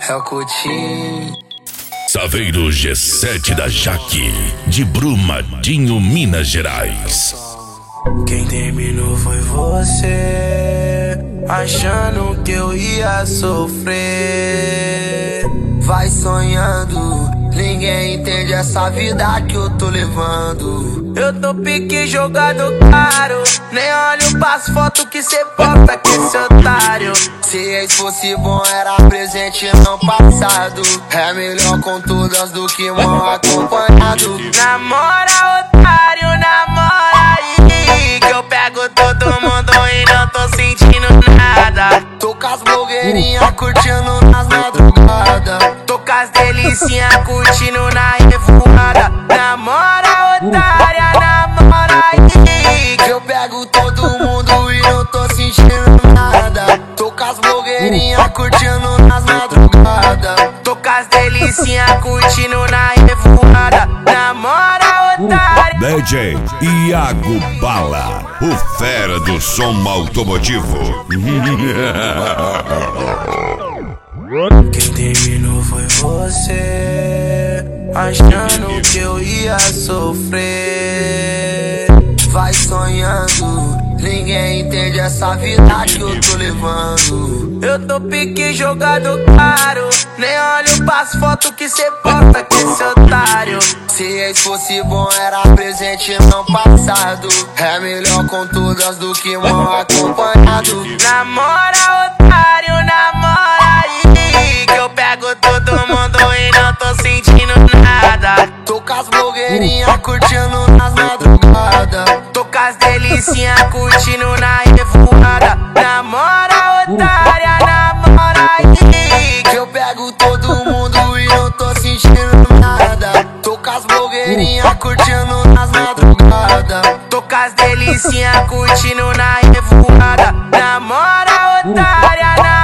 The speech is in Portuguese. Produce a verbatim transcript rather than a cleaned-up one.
É o Coutinho. Saveiro G sete da Jaque, de Brumadinho, Minas Gerais. Quem terminou foi você, achando que eu ia sofrer. Vai sonhando, ninguém entende essa vida que eu tô levando. Eu tô pique jogado caro, nem olho pras fotos que cê posta com esse otário. Se ex fosse bom era presente não passado. É melhor com todas do que mal acompanhado. Namora otário, namora aí, que eu pego todo mundo e não tô sentindo nada. Tô com as blogueirinhas curtindo nas madrugadas. Tô com as delicinhas curtindo na revoada. Namora otária, namora aí, que eu pego todo mundo e não tô sentindo nada. Tô com as blogueirinhas curtindo nas madrugadas. Tô com as delicinhas curtindo na revoada. Namora otária. D J Iago Bala, o fera do som automotivo. Quem terminou foi você, achando que eu ia sofrer. Vai sonhando, ninguém entende essa vida que eu tô levando. Eu tô pique jogado caro, nem olho pras fotos que cê posta com esse otário. Se ex fosse bom era presente não passado. É melhor com todas do que mal acompanhado. Namora otário, namora aí, que eu pego todo mundo e não tô sentindo nada. Tô com as blogueirinhas curtindo nas madrugadas. Tô com as delicinhas curtindo na revoada. Namora otária, namora aí, que eu pego todo mundo e não tô sentindo nada. Tô com as blogueirinhas curtindo nas madrugadas. Tô com as delicinhas curtindo na revoada. Namora otária, namora